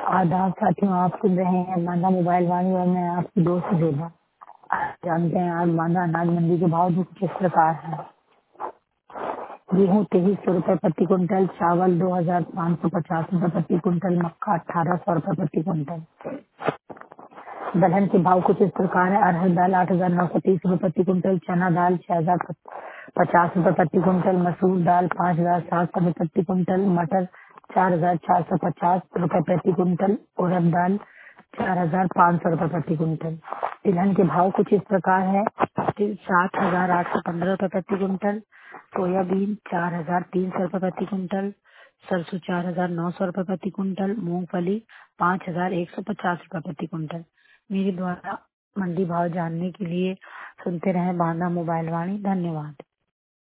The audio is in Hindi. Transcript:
आदाब साथियों, आप सुन रहे हैं मांदा मोबाइल वाणी और मैं आपकी दोस्त जोधा। आप जानते हैं आज मांदा अनाज मंडी के भाव भी कुछ इस प्रकार है। गेहूँ 2300 रुपए प्रति कुंटल, चावल 2550 रुपए प्रति कुंटल, मक्का 1800 रुपए प्रति कुंटल। दलहन के भाव कुछ इस प्रकार है। अरहर दाल 8930 रुपए प्रति कुंटल, चना दाल 6050 रुपए प्रति कुंटल, मसूर दाल 5700 रुपए प्रति कुंटल, मटर 4450 रुपए प्रति कुंटल, उड़द दाल 4500 रुपए प्रति कुंटल। तिलहन के भाव कुछ इस प्रकार है। 7815 रुपए प्रति कुंटल, सोयाबीन 4300 रुपए प्रति कुंटल, सरसों 4900 रुपए प्रति कुंटल, मूंगफली 5150 रुपए प्रति कुंटल। मेरे द्वारा मंडी भाव जानने के लिए सुनते रहे बांदा मोबाइल वाणी। धन्यवाद।